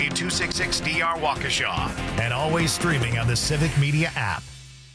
W266DR Waukesha, and always streaming on the Civic Media app.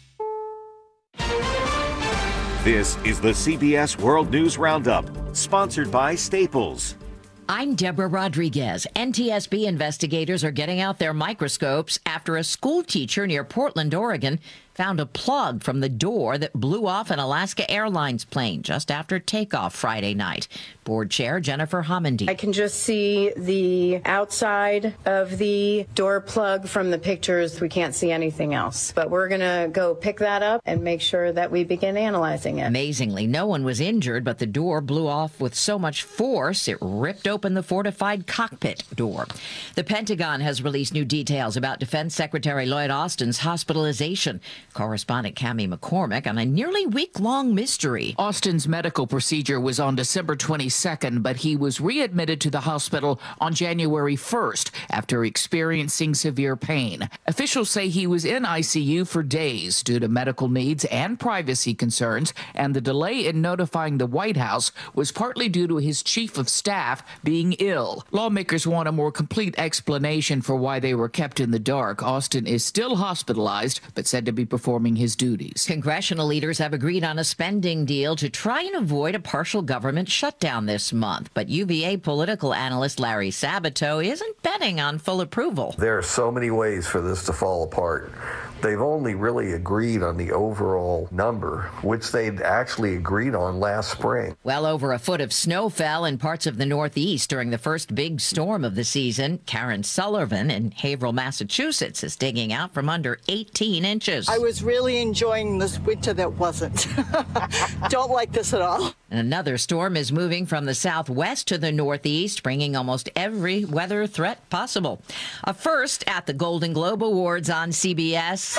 This is the CBS World News Roundup, sponsored by Staples. I'm Deborah Rodriguez. NTSB investigators are getting out their microscopes after a school teacher near Portland, Oregon, found a plug from the door that blew off an Alaska Airlines plane just after takeoff Friday night. Board Chair Jennifer Homendy. I can just see the outside of the door plug from the pictures. We can't see anything else. But we're going to go pick that up and make sure that we begin analyzing it. Amazingly, no one was injured, but the door blew off with so much force it ripped open the fortified cockpit door. The Pentagon has released new details about Defense Secretary Lloyd Austin's hospitalization. Correspondent Cammie McCormick on a nearly week-long mystery. Austin's medical procedure was on December 22nd, but he was readmitted to the hospital on January 1st after experiencing severe pain. Officials say he was in ICU for days due to medical needs and privacy concerns, and the delay in notifying the White House was partly due to his chief of staff being ill. Lawmakers want a more complete explanation for why they were kept in the dark. Austin is still hospitalized, but said to be performing his duties. Congressional leaders have agreed on a spending deal to try and avoid a partial government shutdown this month. But UVA political analyst Larry Sabato isn't betting on full approval. There are so many ways for this to fall apart. They've only really agreed on the overall number, which they'd actually agreed on last spring. Well over a foot of snow fell in parts of the Northeast during the first big storm of the season. Karen Sullivan in Haverhill, Massachusetts, is digging out from under 18 inches. I was really enjoying this winter that wasn't. Don't like this at all. Another storm is moving from the southwest to the northeast, bringing almost every weather threat possible. A first at the Golden Globe Awards on CBS.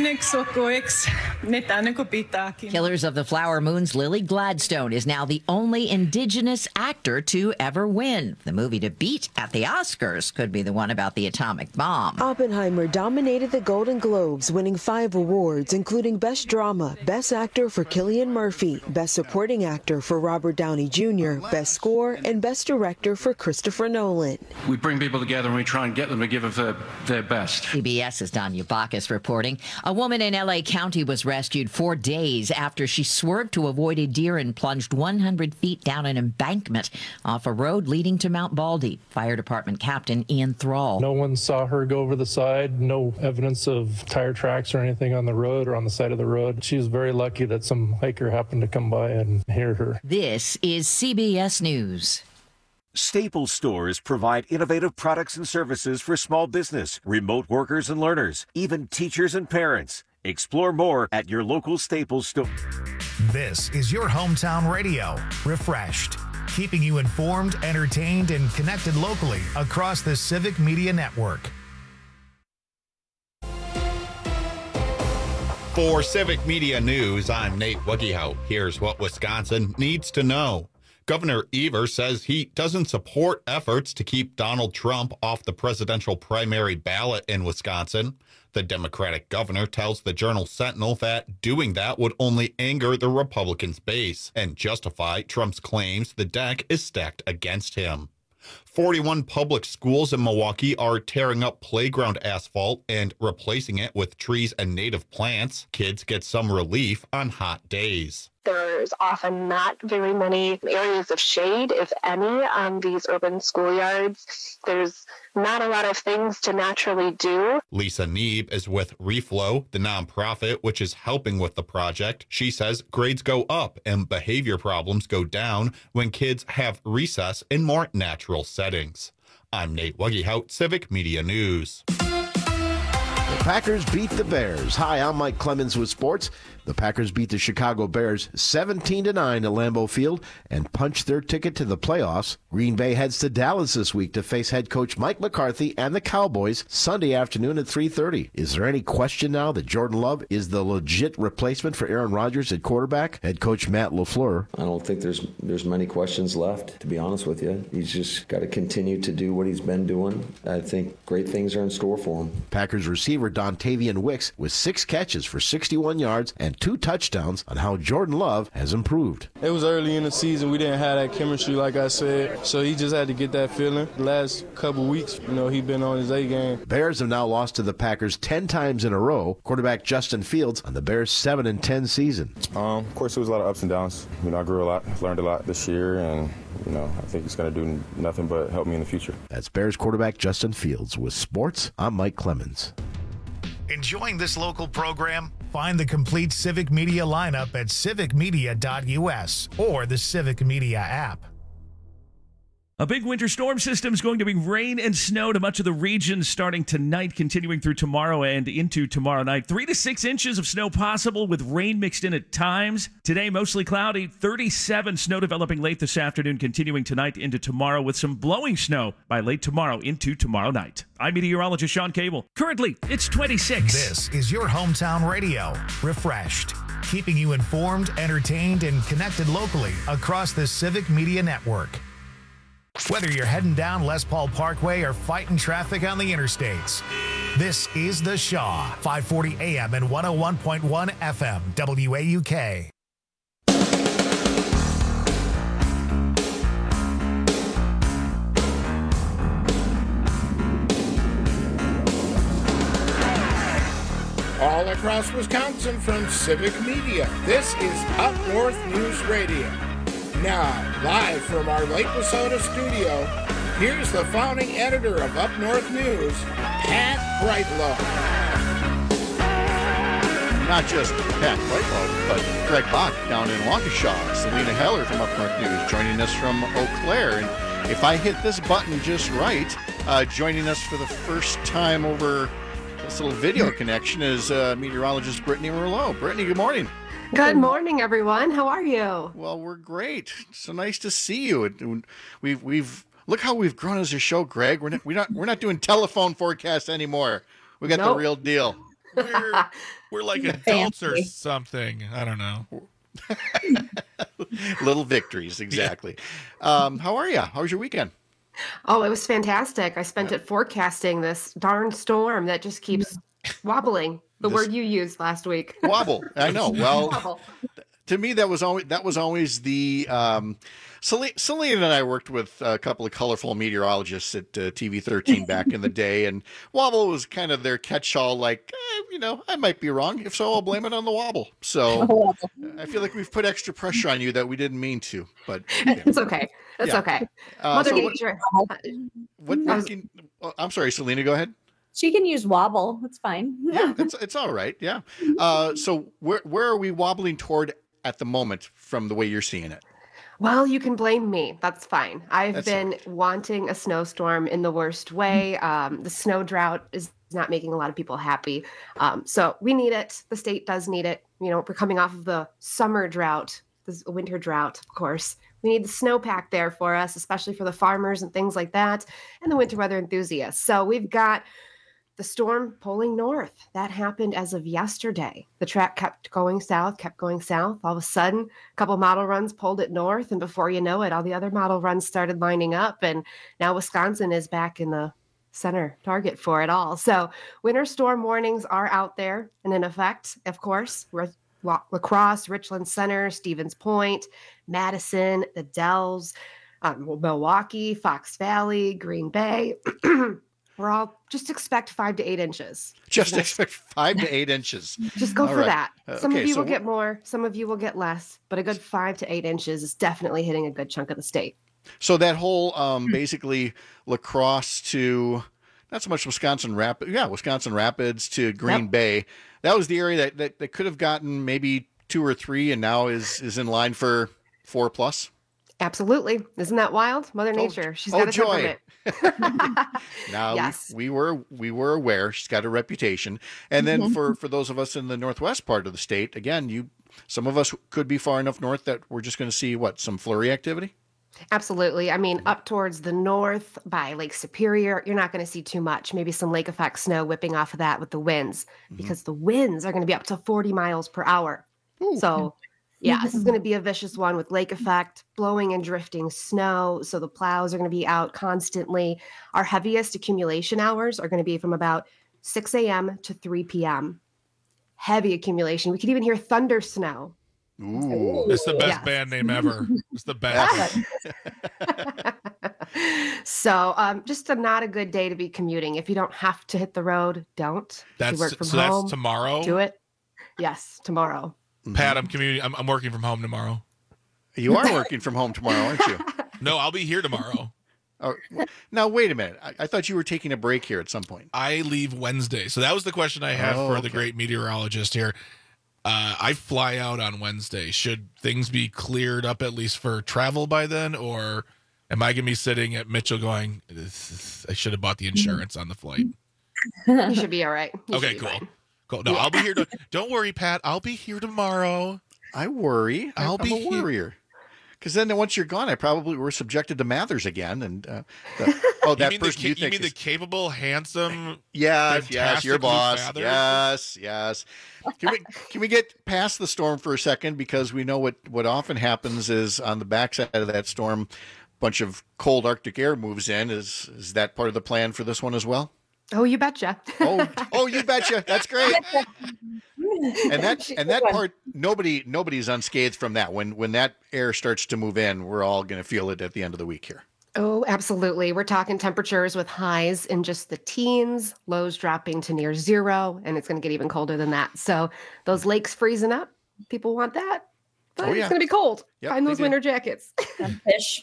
Killers of the Flower Moon's Lily Gladstone is now the only Indigenous actor to ever win. The movie to beat at the Oscars could be the one about the atomic bomb. Oppenheimer dominated the Golden Globes, winning 5 awards, including Best Drama, Best Actor for Cillian Murphy, Best Supporting Actor for Robert Downey Jr., Best Score, and Best Director for Christopher Nolan. We bring people together and we try and get them to give us their best. CBS's Danya Bacchus reporting. A woman in L.A. County was rescued 4 days after she swerved to avoid a deer and plunged 100 feet down an embankment off a road leading to Mount Baldy. Fire Department Captain Ian Thrall. No one saw her go over the side. No evidence of tire tracks or anything on the road or on the side of the road. She was very lucky that some hiker happened to come by and hear her. This is CBS News. Staples stores provide innovative products and services for small business, remote workers and learners, even teachers and parents. Explore more at your local Staples store. This is your hometown radio, Refreshed, keeping you informed, entertained, and connected locally across the Civic Media Network. For Civic Media News, I'm Nate Wuggehout. Here's what Wisconsin needs to know. Governor Evers says he doesn't support efforts to keep Donald Trump off the presidential primary ballot in Wisconsin. The Democratic governor tells the Journal Sentinel that doing that would only anger the Republicans' base and justify Trump's claims the deck is stacked against him. 41 public schools in Milwaukee are tearing up playground asphalt and replacing it with trees and native plants. Kids get some relief on hot days. There's often not very many areas of shade, if any, on these urban schoolyards. There's not a lot of things to naturally do. Lisa Neeb is with Reflow, the nonprofit which is helping with the project. She says grades go up and behavior problems go down when kids have recess in more natural settings. I'm Nate Wuggehout, Civic Media News. The Packers beat the Bears. Hi, I'm Mike Clemens with sports. The Packers beat the Chicago Bears 17-9 at Lambeau Field and punched their ticket to the playoffs. Green Bay heads to Dallas this week to face head coach Mike McCarthy and the Cowboys Sunday afternoon at 3:30. Is there any question now that Jordan Love is the legit replacement for Aaron Rodgers at quarterback? Head coach Matt LaFleur. I don't think there's many questions left, to be honest with you. He's just got to continue to do what he's been doing. I think great things are in store for him. Packers receiver receiver Dontavian Wicks with 6 catches for 61 yards and 2 touchdowns on how Jordan Love has improved. It was early in the season. We didn't have that chemistry, like I said, so he just had to get that feeling. The last couple weeks, he been on his A game. Bears have now lost to the Packers 10 times in a row. Quarterback Justin Fields on the Bears' 7-10 season. Of course, it was a lot of ups and downs. I grew a lot, learned a lot this year, and I think it's going to do nothing but help me in the future. That's Bears quarterback Justin Fields. With sports, I'm Mike Clemens. Enjoying this local program? Find the complete Civic Media lineup at civicmedia.us or the Civic Media app. A big winter storm system is going to bring rain and snow to much of the region starting tonight, continuing through tomorrow and into tomorrow night. 3 to 6 inches of snow possible with rain mixed in at times. Today, mostly cloudy. 37 snow developing late this afternoon, continuing tonight into tomorrow with some blowing snow by late tomorrow into tomorrow night. I'm meteorologist Sean Cable. Currently, it's 26. This is your hometown radio. Refreshed. Keeping you informed, entertained, and connected locally across the Civic Media Network. Whether you're heading down Les Paul Parkway or fighting traffic on the interstates, this is The Shaw, 540 AM and 101.1 FM, WAUK. All across Wisconsin from Civic Media, this is Up North News Radio. Now, live from our Lake Wissota studio, here's the founding editor of Up North News, Pat Brightlow. Not just Pat Brightlow, but Greg Bach down in Waukesha, Selena Heller from Up North News, joining us from Eau Claire. And if I hit this button just right, joining us for the first time over this little video connection is meteorologist Brittany Merlot. Brittany, good morning. Good morning, everyone. How are you? Well, we're great. So nice to see you. We've look how we've grown as a show, Greg. We're not doing telephone forecasts anymore. We got the real deal. We're like adults or something. I don't know. Little victories, exactly. How are you? How was your weekend? Oh, it was fantastic. I spent it forecasting this darn storm that just keeps wobbling. The word you used last week. Wobble. I know. Well, to me, that was always the Selena and I worked with a couple of colorful meteorologists at TV 13 back in the day, and wobble was kind of their catch-all. Like, I might be wrong. If so, I'll blame it on the wobble. So I feel like we've put extra pressure on you that we didn't mean to. But it's okay. It's okay. Mother Nature. I'm sorry, Selena. Go ahead. She can use wobble. It's fine. Yeah, it's all right. Yeah. So where are we wobbling toward at the moment from the way you're seeing it? Well, you can blame me. That's fine. I've been wanting a snowstorm in the worst way. The snow drought is not making a lot of people happy. So we need it. The state does need it. We're coming off of the summer drought, the winter drought, of course. We need the snowpack there for us, especially for the farmers and things like that, and the winter weather enthusiasts. So we've got the storm pulling north. That happened as of yesterday. The track kept going south. All of a sudden, a couple model runs pulled it north, and before you know it, all the other model runs started lining up, and now Wisconsin is back in the center target for it all. So winter storm warnings are out there and in effect, of course. La Crosse, Richland Center, Stevens Point, Madison, the Dells, Milwaukee, Fox Valley, Green Bay. We're all just expect 5 to 8 inches. Just expect 5 to 8 inches. Just go for that. Some of you will get more, some of you will get less, but a good 5 to 8 inches is definitely hitting a good chunk of the state. So that whole basically La Crosse to not so much Wisconsin Rapids to Green Bay. That was the area that could have gotten maybe 2 or 3 and now is in line for 4+. Absolutely. Isn't that wild? Mother Nature. She's got a temperament. Now yes. we were aware she's got a reputation. And then for those of us in the northwest part of the state, again, some of us could be far enough north that we're just going to see some flurry activity. Absolutely. I mean, up towards the north by Lake Superior, you're not going to see too much. Maybe some lake effect snow whipping off of that with the winds, because the winds are going to be up to 40 miles per hour. Ooh. So yeah, this is going to be a vicious one with lake effect, blowing and drifting snow. So the plows are going to be out constantly. Our heaviest accumulation hours are going to be from about 6 a.m. to 3 p.m. Heavy accumulation. We could even hear thunder snow. Ooh. It's the best band name ever. It's the best. So just not a good day to be commuting. If you don't have to hit the road, don't. If you work from home, that's tomorrow? Do it. Yes, tomorrow. Pat, I'm working from home tomorrow. You are working from home tomorrow, aren't you? No, I'll be here tomorrow. Oh, now, wait a minute. I thought you were taking a break here at some point. I leave Wednesday. So that was the question I had for the great meteorologist here. I fly out on Wednesday. Should things be cleared up at least for travel by then? Or am I going to be sitting at Mitchell going, I should have bought the insurance on the flight? You should be all right. Okay, cool. Cool. No, I'll be here. Don't worry, Pat. I'll be here tomorrow. I worry. I'm be a worrier. Because then once you're gone, I probably were subjected to Mathers again. And that person you think mean the capable, handsome, yes, your boss. Mathers? Yes. Can we get past the storm for a second? Because we know what often happens is on the backside of that storm, a bunch of cold Arctic air moves in. Is that part of the plan for this one as well? Oh, you betcha. Oh, you betcha. That's great. And that part, nobody's unscathed from that. When that air starts to move in, we're all going to feel it at the end of the week here. Oh, absolutely. We're talking temperatures with highs in just the teens, lows dropping to near zero, and it's going to get even colder than that. So those lakes freezing up, people want that. But it's going to be cold. Yep, Find those winter jackets. Fish.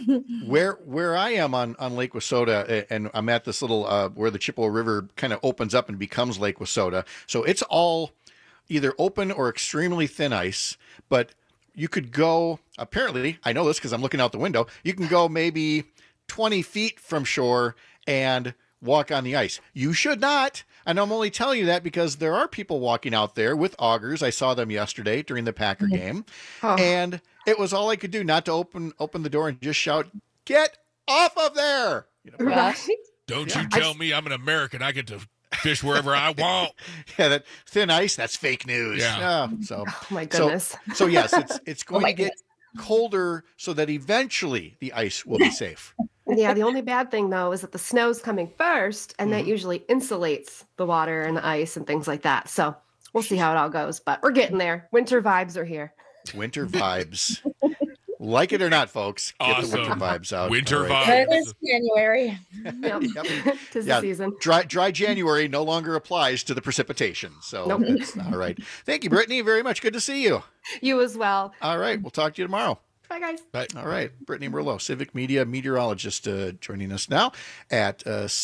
Where I am on Lake Wissota, and I'm at this little where the Chippewa River kind of opens up and becomes Lake Wissota. So it's all either open or extremely thin ice. But you could go, apparently, I know this because I'm looking out the window, you can go maybe 20 feet from shore and walk on the ice. You should not. And I'm only telling you that because there are people walking out there with augers. I saw them yesterday during the Packer game. And it was all I could do not to open the door and just shout, "Get off of there!" Right. Don't you tell me I'm an American. I get to fish wherever I want. Yeah, that thin ice, that's fake news. Yeah. So, oh my goodness. So yes, it's going to get colder so that eventually the ice will be safe. Yeah, the only bad thing, though, is that the snow's coming first, and that usually insulates the water and the ice and things like that. So we'll see how it all goes, but we're getting there. Winter vibes are here. Winter vibes. Like it or not, folks, get the winter vibes out. Winter vibes. It is January. Yep. 'Tis the season. Dry January no longer applies to the precipitation. So that's all right. Thank you, Brittany, very much. Good to see you. You as well. All right. We'll talk to you tomorrow. Bye, guys. Bye. All right. Brittany Merlot, Civic Media meteorologist, joining us now at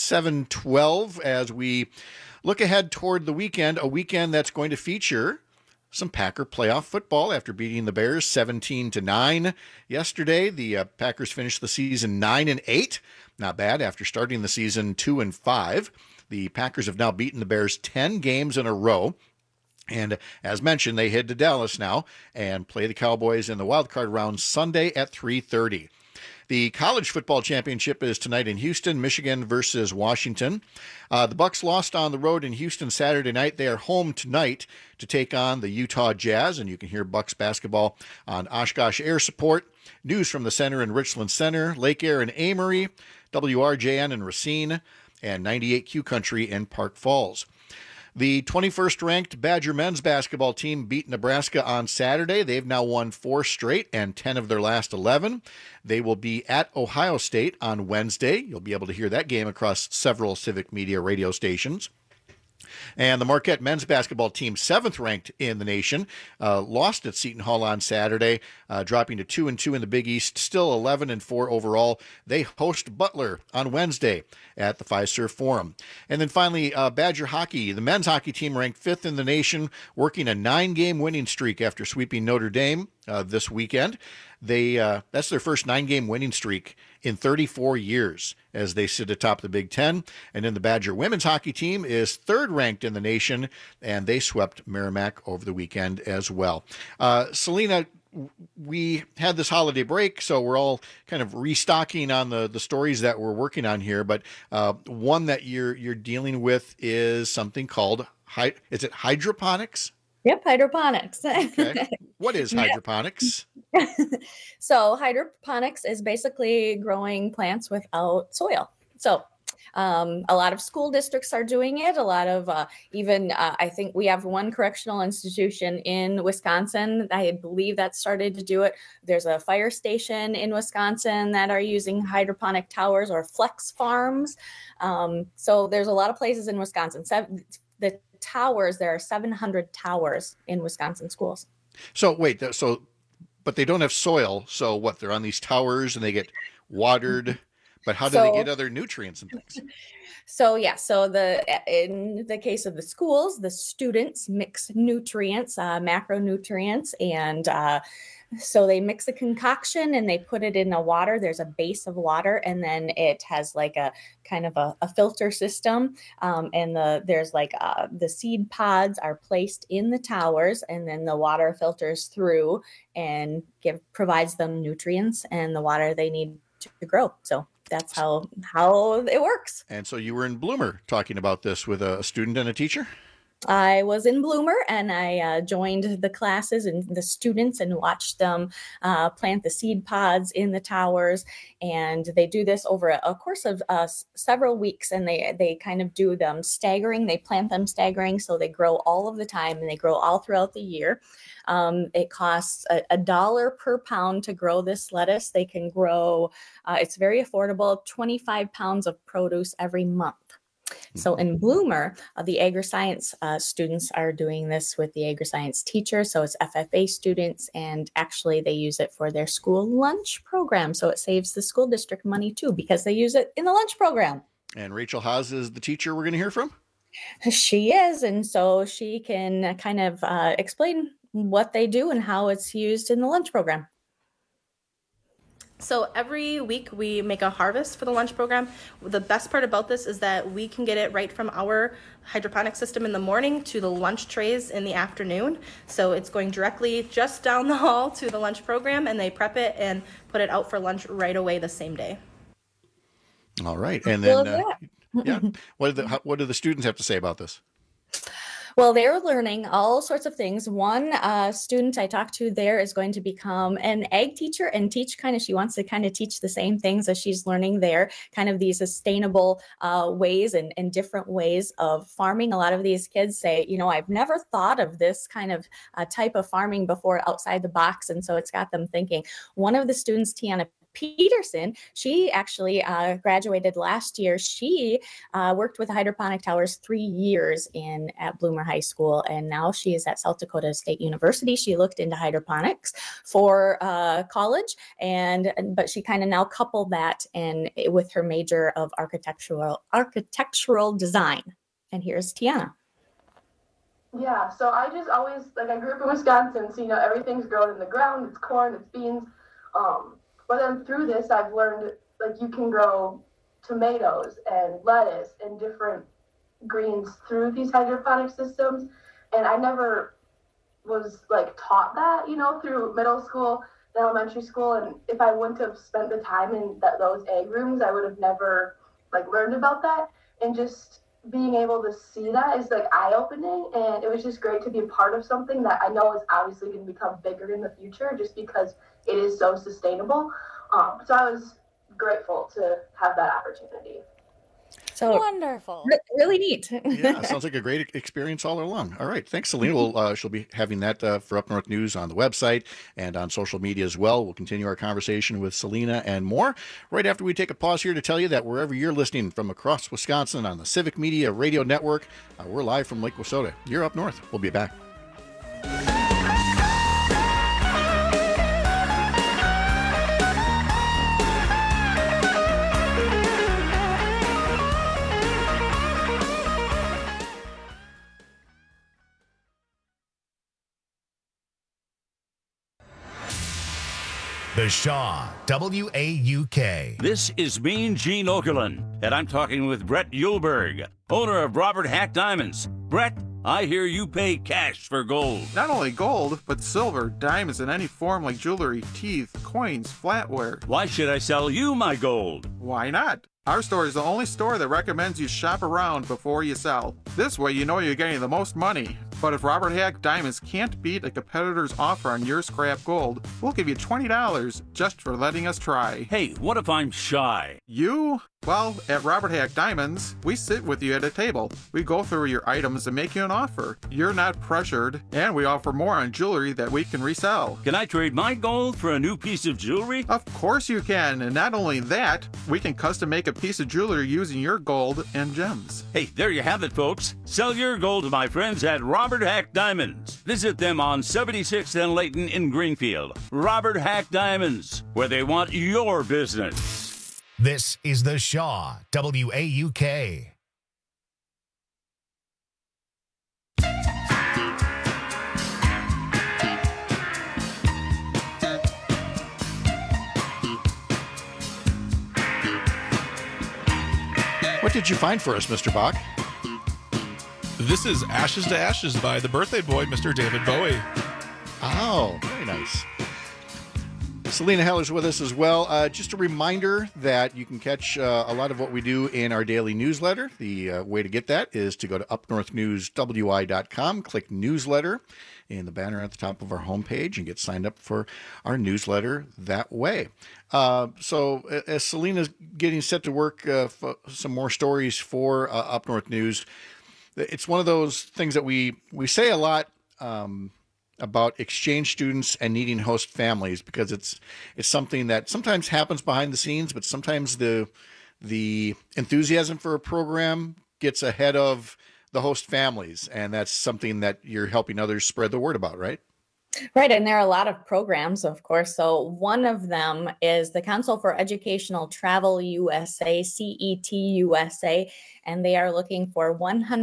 7:12 as we look ahead toward the weekend, a weekend that's going to feature some Packer playoff football after beating the Bears 17-9 yesterday. The Packers finished the season 9-8. Not bad after starting the season 2-5. The Packers have now beaten the Bears 10 games in a row. And as mentioned, they head to Dallas now and play the Cowboys in the wildcard round Sunday at 3:30. The college football championship is tonight in Houston, Michigan versus Washington. The Bucs lost on the road in Houston Saturday night. They are home tonight to take on the Utah Jazz, and you can hear Bucs basketball on Oshkosh Air Support. News from the center in Richland Center, Lake Air and Amory, WRJN in Racine, and 98Q Country in Park Falls. The 21st ranked Badger men's basketball team beat Nebraska on Saturday. They've now won 4 straight and 10 of their last 11. They will be at Ohio State on Wednesday. You'll be able to hear that game across several Civic Media radio stations. And the Marquette men's basketball team, 7th ranked in the nation, lost at Seton Hall on Saturday, dropping to 2-2 in the Big East, still 11-4 overall. They host Butler on Wednesday at the Fiserv Forum. And then finally, Badger hockey, the men's hockey team ranked 5th in the nation, working a 9-game winning streak after sweeping Notre Dame this weekend. That's their first 9-game winning streak in 34 years as they sit atop the Big Ten. And then the Badger women's hockey team is 3rd ranked in the nation, and they swept Merrimack over the weekend as well. Selena, we had this holiday break, so we're all kind of restocking on the stories that we're working on here. But one that you're dealing with is something called, is it hydroponics? Yep, hydroponics. Okay. What is hydroponics? So hydroponics is basically growing plants without soil. So A lot of school districts are doing it. A lot of I think we have one correctional institution in Wisconsin. I believe that started to do it. There's a fire station in Wisconsin that are using hydroponic towers or flex farms. So there's a lot of places in Wisconsin. The towers, there are 700 towers in Wisconsin schools. So wait, but they don't have soil. So what? They're on these towers and they get watered. But how do they get other nutrients and things? So in the case of the schools, the students mix nutrients, macronutrients, and so they mix a concoction and they put it in the water. There's a base of water, and then it has like a kind of a filter system. And the seed pods are placed in the towers, and then the water filters through and provides them nutrients and the water they need to grow. So that's how it works. And so you were in Bloomer talking about this with a student and a teacher? I was in Bloomer, and I joined the classes and the students and watched them plant the seed pods in the towers. And they do this over a course of several weeks, and they kind of do them staggering. They plant them staggering, so they grow all of the time, and they grow all throughout the year. It costs $1 per pound to grow this lettuce. They can grow, it's very affordable, 25 pounds of produce every month. So in Bloomer, the agri-science students are doing this with the agri-science teachers. So it's FFA students, and actually they use it for their school lunch program. So it saves the school district money too, because they use it in the lunch program. And Rachel Haas is the teacher we're going to hear from? She is. And so she can kind of explain what they do and how it's used in the lunch program. So every week we make a harvest for the lunch program. The best part about this is that we can get it right from our hydroponic system in the morning to the lunch trays in the afternoon. So it's going directly just down the hall to the lunch program, and they prep it and put it out for lunch right away the same day. All right. And then, what do the students have to say about this? Well, they're learning all sorts of things. One student I talked to there is going to become an ag teacher and she wants to kind of teach the same things as she's learning there, kind of these sustainable ways and different ways of farming. A lot of these kids say, I've never thought of this kind of type of farming before outside the box. And so it's got them thinking. One of the students, Tiana Peterson, she actually graduated last year. She worked with hydroponic towers 3 years at Bloomer High School, and now she is at South Dakota State University. She looked into hydroponics for college, but she kind of now coupled that with her major of architectural design. And here's Tiana. Yeah, so I just always, I grew up in Wisconsin, so everything's grown in the ground. It's corn, it's beans. But then through this, I've learned you can grow tomatoes and lettuce and different greens through these hydroponic systems. And I never was taught that, through middle school, elementary school. And if I wouldn't have spent the time in those egg rooms, I would have never learned about that. And just being able to see that is eye-opening. And it was just great to be a part of something that I know is obviously going to become bigger in the future, just because it is so sustainable. So I was grateful to have that opportunity. So wonderful. Really neat. Yeah, sounds like a great experience all along. All right. Thanks, Selena. She'll be having that for Up North News on the website and on social media as well. We'll continue our conversation with Selena and more right after we take a pause here to tell you that wherever you're listening from across Wisconsin on the Civic Media Radio Network, we're live from Lake Wissota. You're Up North. We'll be back. The Shaw, WAUK. This is Mean Gene Okerlund, and I'm talking with Brett Yulberg, owner of Robert Hack Diamonds. Brett, I hear you pay cash for gold. Not only gold, but silver, diamonds in any form like jewelry, teeth, coins, flatware. Why should I sell you my gold? Why not? Our store is the only store that recommends you shop around before you sell. This way you know you're getting the most money. But if Robert Hack Diamonds can't beat a competitor's offer on your scrap gold, we'll give you $20 just for letting us try. Hey, what if I'm shy? You? Well, at Robert Hack Diamonds, we sit with you at a table. We go through your items and make you an offer. You're not pressured, and we offer more on jewelry that we can resell. Can I trade my gold for a new piece of jewelry? Of course you can, and not only that, we can custom make a piece of jewelry using your gold and gems. Hey, there you have it, folks. Sell your gold to my friends at Robert Hack Diamonds. Visit them on 76th and Layton in Greenfield. Robert Hack Diamonds, where they want your business. This is the Shaw, WAUK. What did you find for us, Mr. Bach? This is Ashes to Ashes by the birthday boy, Mr. David Bowie. Oh, very nice. Selena Heller's with us as well. Just a reminder that you can catch a lot of what we do in our daily newsletter. The way to get that is to go to upnorthnewswi.com, click newsletter in the banner at the top of our homepage, and get signed up for our newsletter that way. So as Selena's getting set to work for some more stories for Up North News, it's one of those things that we say a lot about exchange students and needing host families, because it's something that sometimes happens behind the scenes, but sometimes the enthusiasm for a program gets ahead of the host families, and that's something that you're helping others spread the word about, right? Right. And there are a lot of programs, of course. So one of them is the Council for Educational Travel USA, CET USA, and they are looking for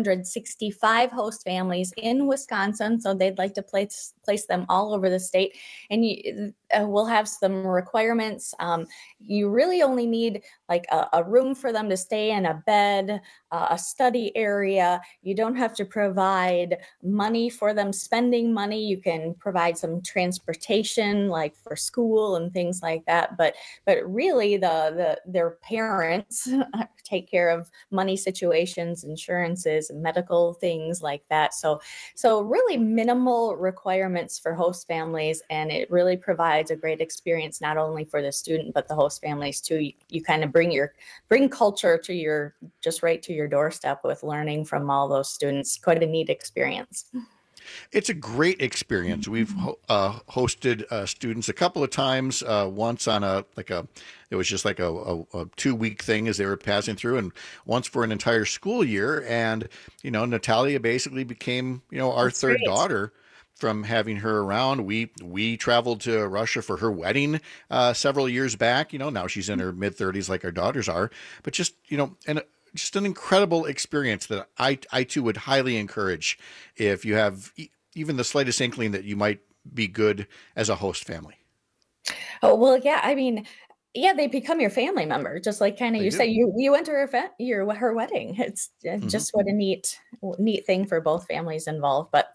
165 host families in Wisconsin. So they'd like to place them all over the state. And we'll have some requirements. You really only need like a room for them to stay in, a bed, a study area. You don't have to provide money for them spending money. You can provide some transportation, like for school and things like that. But really, their parents take care of money situations, insurances, medical things like that. So really minimal requirements for host families, and it really provides a great experience not only for the student but the host families too. You kind of bring culture to right to your doorstep with learning from all those students. Quite a neat experience. It's a great experience. We've hosted students a couple of times. Once on it was just like a 2-week thing as they were passing through, and once for an entire school year. And Natalia basically became our That's third great. daughter from having her around. We traveled to Russia for her wedding several years back. Now she's in her mid-30s, like our daughters are. But just just an incredible experience that I too would highly encourage if you have even the slightest inkling that you might be good as a host family. Oh, well, yeah. I mean, yeah, they become your family member, just like kind of you say you went to her wedding. It's just what a neat thing for both families involved. But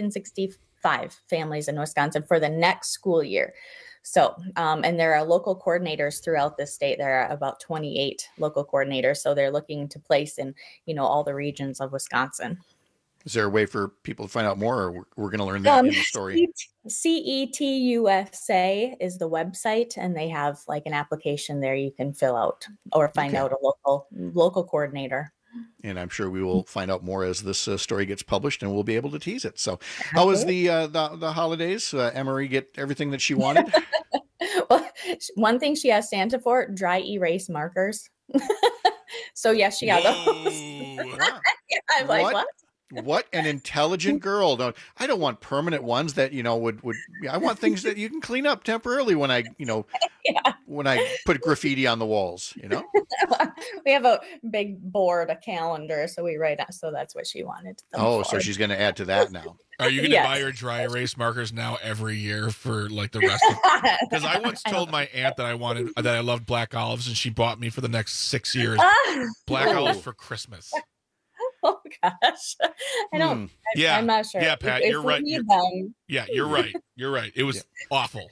165 families in Wisconsin for the next school year. So, and there are local coordinators throughout the state. There are about 28 local coordinators. So they're looking to place in, all the regions of Wisconsin. Is there a way for people to find out more, or we're going to learn that in the story? CET USA is the website, and they have like an application there you can fill out or find out a local coordinator. And I'm sure we will find out more as this story gets published, and we'll be able to tease it. So, how was the holidays? Emery get everything that she wanted? Well, one thing she asked Santa for: dry erase markers. So yes, she got those. I'm like, what? What an intelligent girl! I don't want permanent ones that would. I want things that you can clean up temporarily when I when I put graffiti on the walls. We have a big board, a calendar, so we write out. So that's what she wanted. So she's going to add to that now. Are you going to buy her dry erase markers now every year for like the rest of? Because I once told my aunt that I loved black olives, and she bought me for the next 6 years black olives for Christmas. Oh gosh, I don't. I'm not sure. Yeah, Pat, you're right. You're right. You're right. It was awful.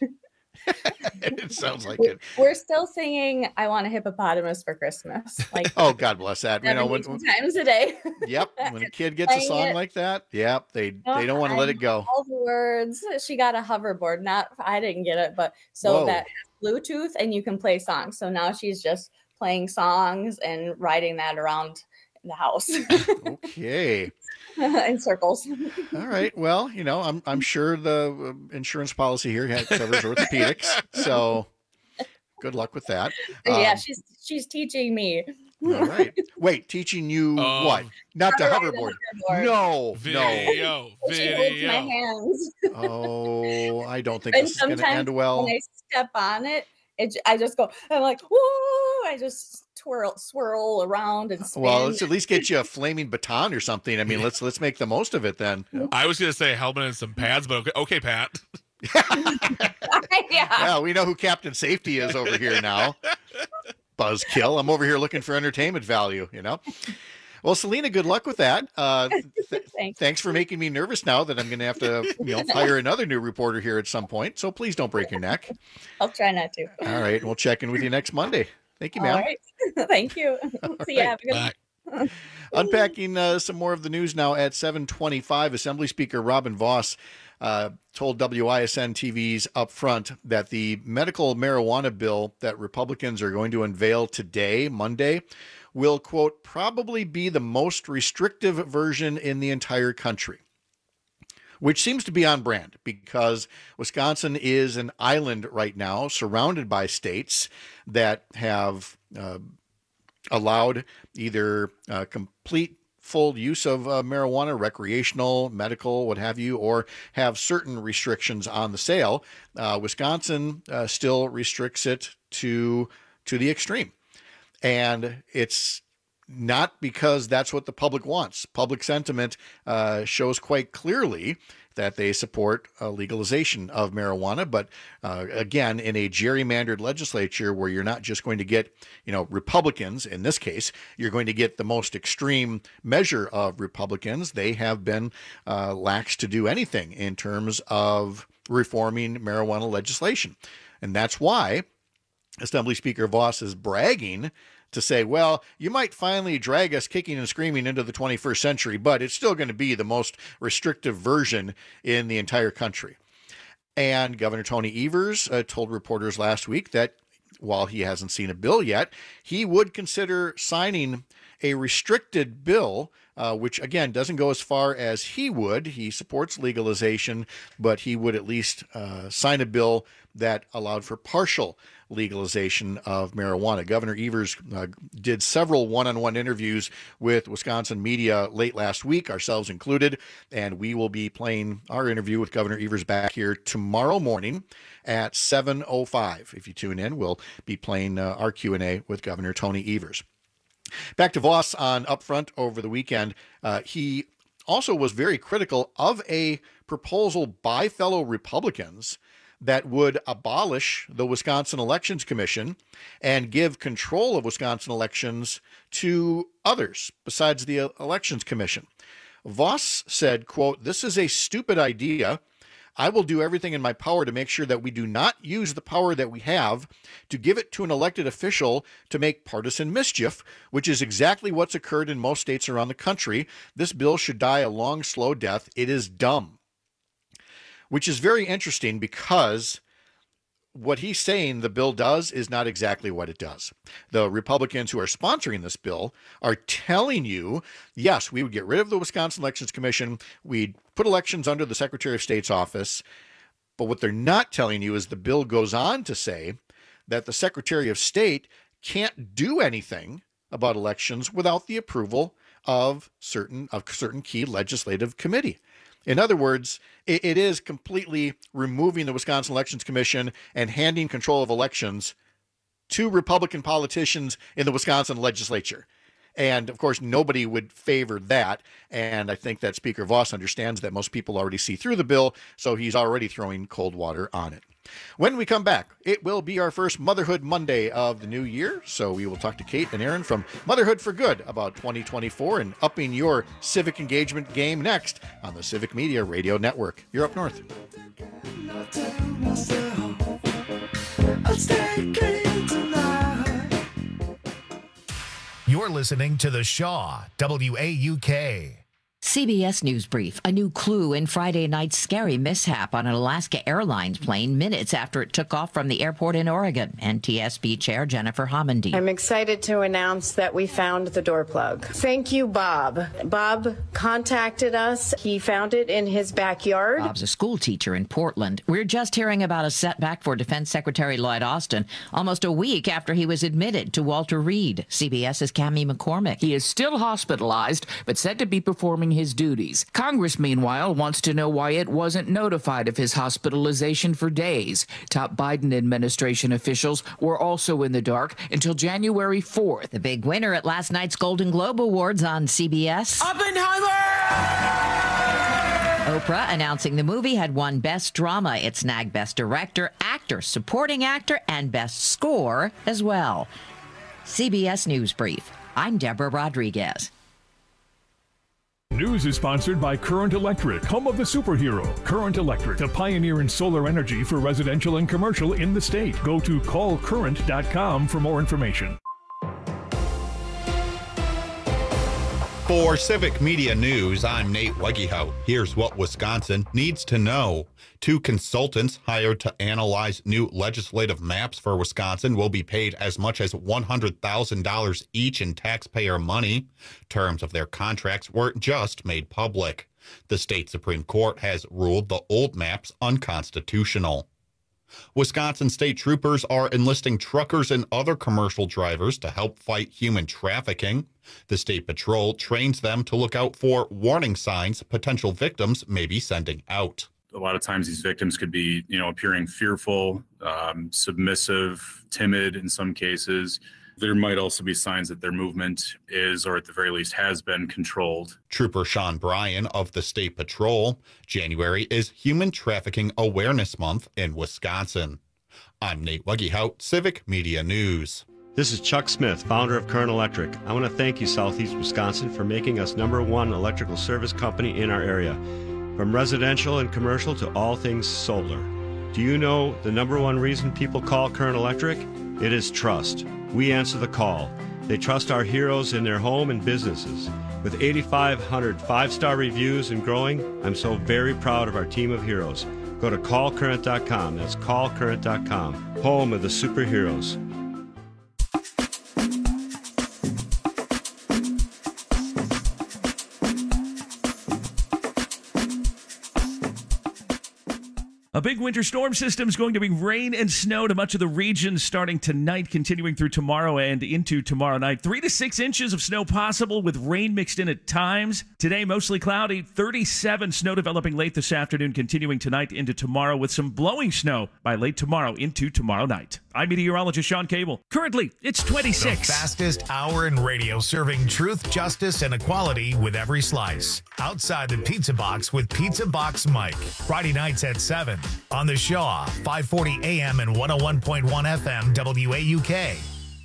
It sounds like it. We're still singing "I Want a Hippopotamus for Christmas." Like, oh, God bless that. 72 times a day. Yep, when a kid gets a song like that, they don't want to let it go. All the words. She got a hoverboard. I didn't get it, but that has Bluetooth and you can play songs. So now she's just playing songs and riding that around the house. Okay. In circles. All right. Well, I'm sure the insurance policy here covers orthopedics. So good luck with that. Yeah, she's teaching me. All right. Wait, teaching you what? Not the hoverboard. No. Video. She holds my hands. Oh, I don't think this is going to end well. When I step on it, I just go, I'm like, whoa! I just swirl around and spin. Well, let's at least get you a flaming baton or something. I mean, let's make the most of it then. I was going to say helmet and some pads, but okay, Pat. Yeah, we know who Captain Safety is over here now. Buzzkill. I'm over here looking for entertainment value, Well, Selena, good luck with that. Thanks for making me nervous now that I'm going to have to, hire another new reporter here at some point. So please don't break your neck. I'll try not to. All right. We'll check in with you next Monday. Thank you, ma'am. All right. Thank you. See you. Have a good one. Unpacking some more of the news now at 7:25. Assembly Speaker Robin Vos told WISN TV's Up Front that the medical marijuana bill that Republicans are going to unveil today, Monday, will, quote, probably be the most restrictive version in the entire country, which seems to be on brand because Wisconsin is an island right now surrounded by states that have allowed either complete full use of marijuana, recreational, medical, what have you, or have certain restrictions on the sale. Wisconsin still restricts it to the extreme. And it's not because that's what the public wants. Public sentiment shows quite clearly that they support legalization of marijuana. But again, in a gerrymandered legislature where you're not just going to get, Republicans, in this case, you're going to get the most extreme measure of Republicans. They have been lax to do anything in terms of reforming marijuana legislation. And that's why Assembly Speaker Vos is bragging to say, well, you might finally drag us kicking and screaming into the 21st century, but it's still going to be the most restrictive version in the entire country. And Governor Tony Evers told reporters last week that while he hasn't seen a bill yet, he would consider signing a restricted bill, which, again, doesn't go as far as he would. He supports legalization, but he would at least sign a bill that allowed for partial legalization of marijuana. Governor Evers did several one-on-one interviews with Wisconsin media late last week, ourselves included, and we will be playing our interview with Governor Evers back here tomorrow morning at 7:05. If you tune in, we'll be playing our Q&A with Governor Tony Evers. Back to Vos on Upfront over the weekend. He also was very critical of a proposal by fellow Republicans that would abolish the Wisconsin Elections Commission and give control of Wisconsin elections to others besides the Elections Commission. Vos said, quote, "This is a stupid idea. I will do everything in my power to make sure that we do not use the power that we have to give it to an elected official to make partisan mischief, which is exactly what's occurred in most states around the country. This bill should die a long, slow death. It is dumb." Which is very interesting because what he's saying the bill does is not exactly what it does. The Republicans who are sponsoring this bill are telling you, yes, we would get rid of the Wisconsin Elections Commission. We'd put elections under the Secretary of State's office. But what they're not telling you is the bill goes on to say that the Secretary of State can't do anything about elections without the approval of certain key legislative committee. In other words, it is completely removing the Wisconsin Elections Commission and handing control of elections to Republican politicians in the Wisconsin legislature. And of course, nobody would favor that. And I think that Speaker Vos understands that most people already see through the bill, so he's already throwing cold water on it. When we come back, it will be our first Motherhood Monday of the new year. So we will talk to Kate and Aaron from Motherhood for Good about 2024 and upping your civic engagement game next on the Civic Media Radio Network. You're up north. You're listening to The Shaw, WAUK. CBS News Brief. A new clue in Friday night's scary mishap on an Alaska Airlines plane minutes after it took off from the airport in Oregon. NTSB Chair Jennifer Homendy. I'm excited to announce that we found the door plug. Thank you, Bob. Bob contacted us. He found it in his backyard. Bob's a school teacher in Portland. We're just hearing about a setback for Defense Secretary Lloyd Austin almost a week after he was admitted to Walter Reed. CBS's Cammie McCormick. He is still hospitalized, but said to be performing his duties. Congress, meanwhile, wants to know why it wasn't notified of his hospitalization for days. Top Biden administration officials were also in the dark until January 4th. The big winner at last night's Golden Globe Awards on CBS. Oppenheimer! Oprah announcing the movie had won Best Drama. It snagged Best Director, Actor, Supporting Actor, and Best Score as well. CBS News Brief. I'm Deborah Rodriguez. News is sponsored by Current Electric, home of the superhero. Current Electric, a pioneer in solar energy for residential and commercial in the state. Go to callcurrent.com for more information. For Civic Media News, I'm Nate Wegehout. Here's what Wisconsin needs to know. 2 consultants hired to analyze new legislative maps for Wisconsin will be paid as much as $100,000 each in taxpayer money. Terms of their contracts were just made public. The state Supreme Court has ruled the old maps unconstitutional. Wisconsin state troopers are enlisting truckers and other commercial drivers to help fight human trafficking. The State Patrol trains them to look out for warning signs potential victims may be sending out. A lot of times these victims could be, appearing fearful, submissive, timid in some cases. There might also be signs that their movement is, or at the very least has been, controlled. Trooper Sean Bryan of the State Patrol. January is Human Trafficking Awareness Month in Wisconsin. I'm Nate Wegehout, Civic Media News. This is Chuck Smith, founder of Current Electric. I want to thank you, Southeast Wisconsin, for making us #1 electrical service company in our area. From residential and commercial to all things solar. Do you know the #1 reason people call Current Electric? It is trust. We answer the call. They trust our heroes in their home and businesses. With 8,500 5-star reviews and growing, I'm so very proud of our team of heroes. Go to callcurrent.com. That's callcurrent.com. Home of the superheroes. A big winter storm system is going to bring rain and snow to much of the region starting tonight, continuing through tomorrow and into tomorrow night. 3 to 6 inches of snow possible with rain mixed in at times. Today, mostly cloudy. 37 snow developing late this afternoon, continuing tonight into tomorrow with some blowing snow by late tomorrow into tomorrow night. I'm meteorologist Sean Cable. Currently, it's 26. The fastest hour in radio, serving truth, justice, and equality with every slice. Outside the Pizza Box with Pizza Box Mike. Friday nights at 7 on the Shaw, 540 AM and 101.1 FM WAUK.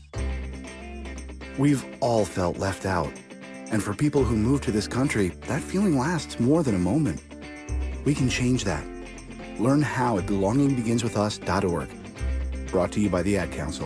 We've all felt left out. And for people who move to this country, that feeling lasts more than a moment. We can change that. Learn how at belongingbeginswithus.org. Brought to you by the Ad Council.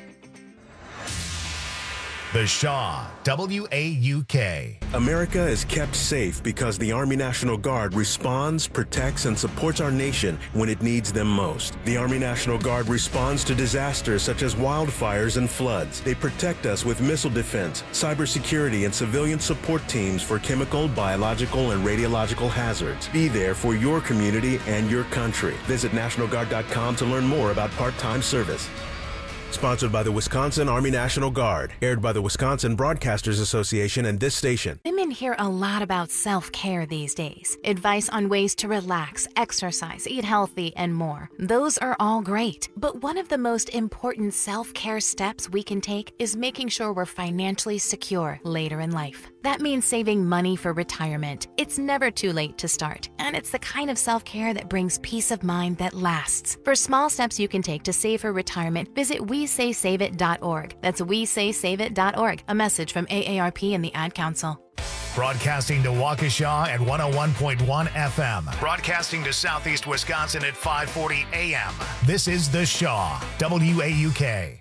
The Shaw, WAUK. America is kept safe because the Army National Guard responds, protects, and supports our nation when it needs them most. The Army National Guard responds to disasters such as wildfires and floods. They protect us with missile defense, cybersecurity, and civilian support teams for chemical, biological, and radiological hazards. Be there for your community and your country. Visit NationalGuard.com to learn more about part-time service. Sponsored by the Wisconsin Army National Guard. Aired by the Wisconsin Broadcasters Association and this station. Women hear a lot about self-care these days. Advice on ways to relax, exercise, eat healthy, and more. Those are all great. But one of the most important self-care steps we can take is making sure we're financially secure later in life. That means saving money for retirement. It's never too late to start, and it's the kind of self-care that brings peace of mind that lasts. For small steps you can take to save for retirement, visit WeSaySaveIt.org. That's WeSaySaveIt.org. A message from AARP and the Ad Council. Broadcasting to Waukesha at 101.1 FM. Broadcasting to Southeast Wisconsin at 540 AM. This is The Shaw, WAUK.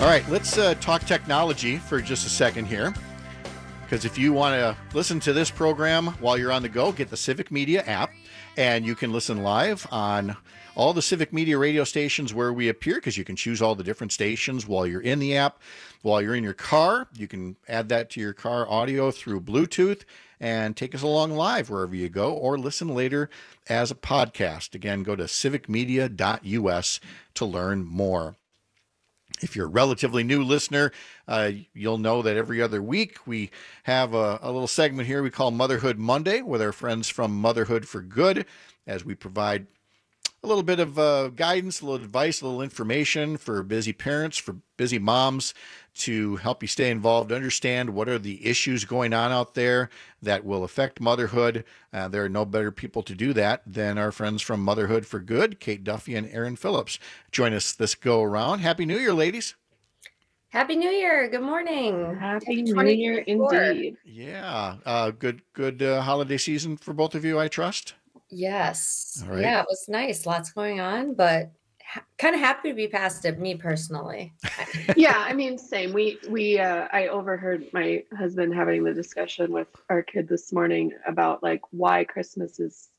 right, let's talk technology for just a second here. Because if you want to listen to this program while you're on the go, get the Civic Media app, and you can listen live on all the Civic Media radio stations where we appear, because you can choose all the different stations while you're in the app. While you're in your car, you can add that to your car audio through Bluetooth and take us along live wherever you go, or listen later as a podcast. Again, go to civicmedia.us to learn more. If you're a relatively new listener, you'll know that every other week we have a little segment here we call Motherhood Monday with our friends from Motherhood for Good, as we provide a little bit of guidance, a little advice, a little information for busy parents, for busy moms, to help you stay involved, understand what are the issues going on out there that will affect motherhood. There are no better people to do that than our friends from Motherhood for Good, Kate Duffy and Aaron Phillips. Join us this go around. Happy New Year, ladies. Happy New Year. Good morning. Happy New Year indeed. Yeah. Good holiday season for both of you, I trust. Yes. All right. Yeah, it was nice. Lots going on, but kind of happy to be past it, me personally. Yeah, I mean, same. I overheard my husband having the discussion with our kid this morning about like how Christmas is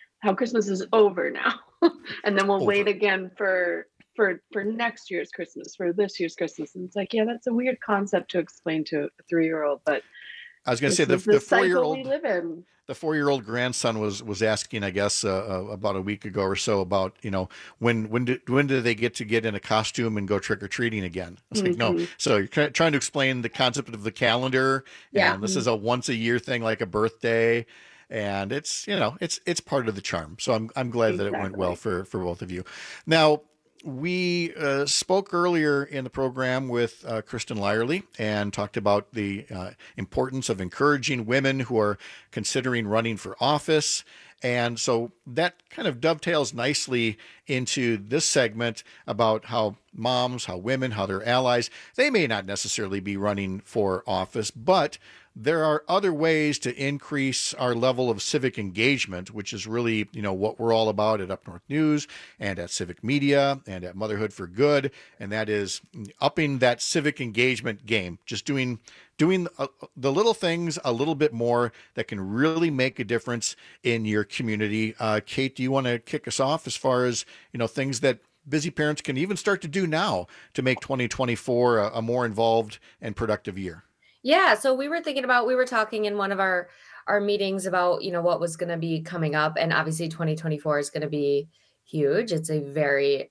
over now. And then we'll wait again for next year's Christmas, for this year's Christmas. And it's like, yeah, that's a weird concept to explain to a 3-year-old, but I was going to say the 4-year-old we live in. The 4-year-old grandson was asking, I guess, about a week ago or so about, when do they get in a costume and go trick or treating again? I was like, no. So you're trying to explain the concept of the calendar. Yeah. And this is a once a year thing, like a birthday. And it's part of the charm. So I'm glad that it went well for both of you. Now, we spoke earlier in the program with Kristen Lyerly and talked about the importance of encouraging women who are considering running for office. And so that kind of dovetails nicely into this segment about how moms, how women, how their allies, they may not necessarily be running for office, but there are other ways to increase our level of civic engagement, which is really, what we're all about at Up North News and at Civic Media and at Motherhood for Good. And that is upping that civic engagement game, just doing the little things a little bit more that can really make a difference in your community. Kate, do you want to kick us off as far as, things that busy parents can even start to do now to make 2024 a more involved and productive year? Yeah, so we were talking in one of our meetings about, what was going to be coming up. And obviously 2024 is going to be huge. It's a very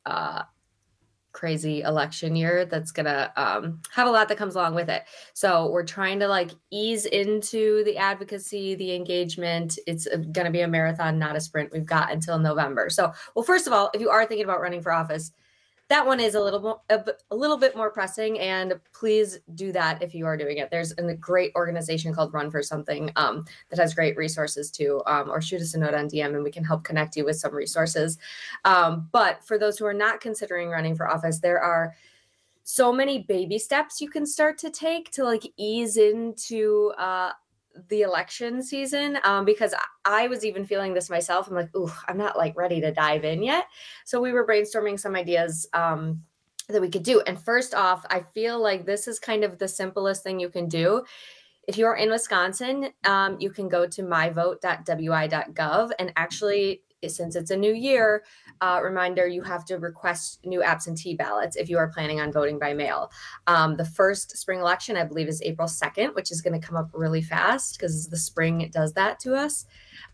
crazy election year that's going to have a lot that comes along with it. So we're trying to ease into the advocacy, the engagement. It's going to be a marathon, not a sprint. We've got until November. So, well, first of all, if you are thinking about running for office, that one is a little bit more pressing, and please do that if you are doing it. There's a great organization called Run for Something that has great resources too, or shoot us a note on DM and we can help connect you with some resources. But for those who are not considering running for office, there are so many baby steps you can start to take to ease into the election season, because I was even feeling this myself. I'm like, ooh, I'm not ready to dive in yet. So we were brainstorming some ideas that we could do. And first off, I feel like this is kind of the simplest thing you can do. If you're in Wisconsin, you can go to myvote.wi.gov and actually, since it's a new year, reminder, you have to request new absentee ballots if you are planning on voting by mail. The first spring election, I believe, is April 2nd, which is going to come up really fast because the spring does that to us.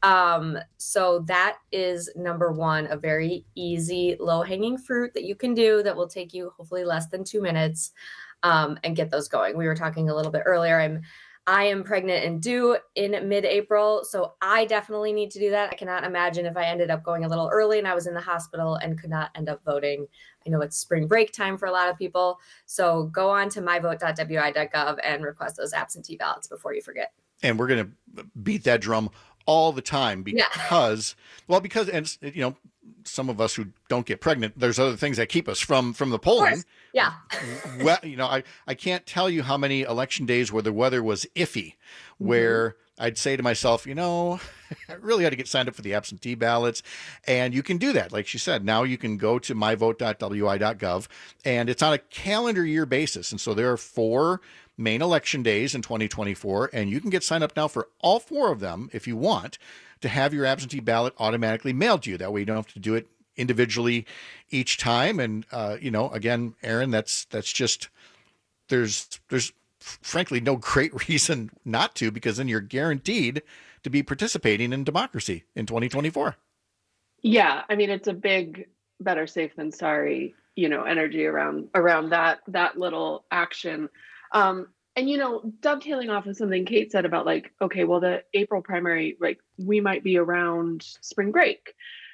So that is number one, a very easy, low-hanging fruit that you can do that will take you hopefully less than 2 minutes and get those going. We were talking a little bit earlier. I am pregnant and due in mid-April, so I definitely need to do that. I cannot imagine if I ended up going a little early and I was in the hospital and could not end up voting. I know it's spring break time for a lot of people, so go on to myvote.wi.gov and request those absentee ballots before you forget. And we're going to beat that drum all the time because, and some of us who don't get pregnant, there's other things that keep us from the polling. Yeah. Well, I can't tell you how many election days where the weather was iffy, where I'd say to myself, I really ought to get signed up for the absentee ballots. And you can do that. Like she said, now you can go to myvote.wi.gov, and it's on a calendar year basis. And so there are 4 main election days in 2024, and you can get signed up now for all 4 of them if you want to have your absentee ballot automatically mailed to you. That way you don't have to do it individually each time. And, again, Aaron, that's just, there's frankly no great reason not to, because then you're guaranteed to be participating in democracy in 2024. Yeah, I mean, it's a big better safe than sorry, energy around that little action. And dovetailing off of something Kate said about like, okay, well, the April primary, like we might be around spring break.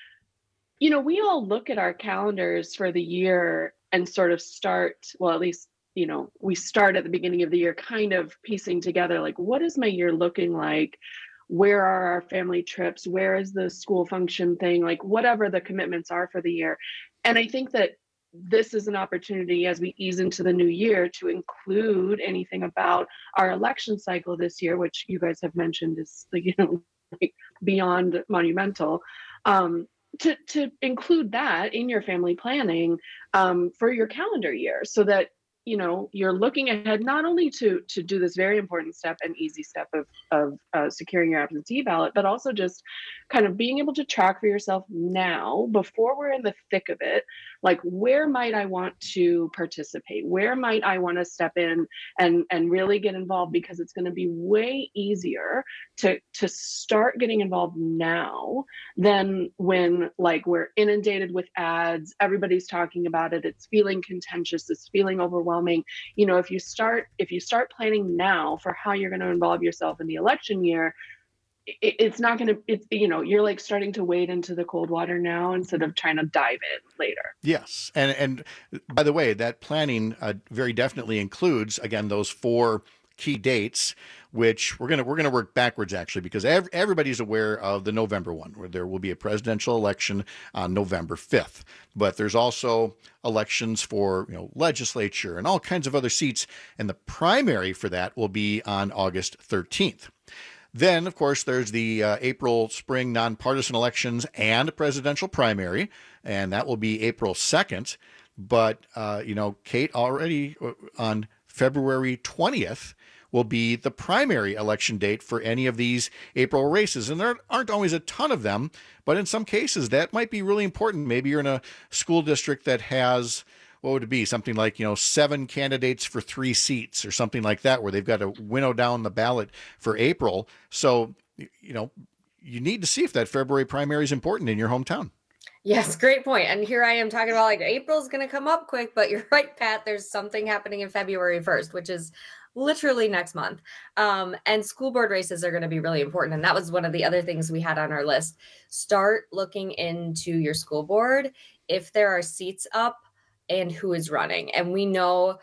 We all look at our calendars for the year and sort of start, well, at least we start at the beginning of the year kind of piecing together, like, what is my year looking like? Where are our family trips? Where is the school function thing? Like, whatever the commitments are for the year. And I think that this is an opportunity as we ease into the new year to include anything about our election cycle this year, which you guys have mentioned is like beyond monumental. To include that in your family planning for your calendar year, so that you're looking ahead not only to do this very important step and easy step of securing your absentee ballot, but also just kind of being able to track for yourself now before we're in the thick of it. Like, where might I want to participate? Where might I want to step in and really get involved? Because it's going to be way easier to start getting involved now than when like we're inundated with ads, everybody's talking about it, it's feeling contentious, it's feeling overwhelming. If you start planning now for how you're going to involve yourself in the election year, it's not going to, you're like starting to wade into the cold water now instead of trying to dive in later. Yes. And by the way, that planning very definitely includes, again, those 4 key dates, which we're going to work backwards, actually, because everybody's aware of the November one, where there will be a presidential election on November 5th. But there's also elections for, legislature and all kinds of other seats. And the primary for that will be on August 13th. Then, of course, there's the April spring nonpartisan elections and a presidential primary, and that will be April 2nd. But, Kate, already on February 20th will be the primary election date for any of these April races. And there aren't always a ton of them, but in some cases that might be really important. Maybe you're in a school district that has, what would it be? Something like, 7 candidates for 3 seats or something like that, where they've got to winnow down the ballot for April. So, you need to see if that February primary is important in your hometown. Yes, great point. And here I am talking about like April's going to come up quick, but you're right, Pat, there's something happening in February 1st, which is literally next month. And school board races are going to be really important. And that was one of the other things we had on our list. Start looking into your school board if there are seats up and who is running. And we know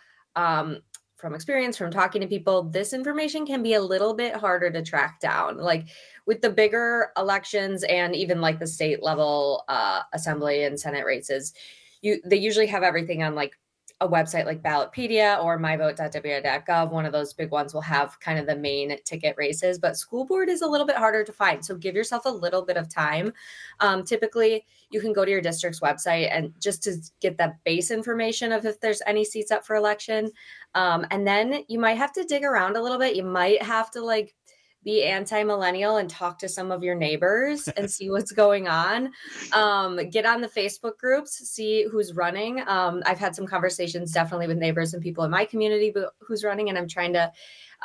from experience, from talking to people, this information can be a little bit harder to track down. Like with the bigger elections and even like the state level assembly and Senate races, they usually have everything on like a website like Ballotpedia or myvote.wi.gov. One of those big ones will have kind of the main ticket races, but school board is a little bit harder to find. So give yourself a little bit of time. Typically, you can go to your district's website and just to get that base information of if there's any seats up for election. And then you might have to dig around a little bit. You might have to like be anti-millennial and talk to some of your neighbors and see what's going on. Get on the Facebook groups, see who's running. I've had some conversations definitely with neighbors and people in my community who's running, and I'm trying to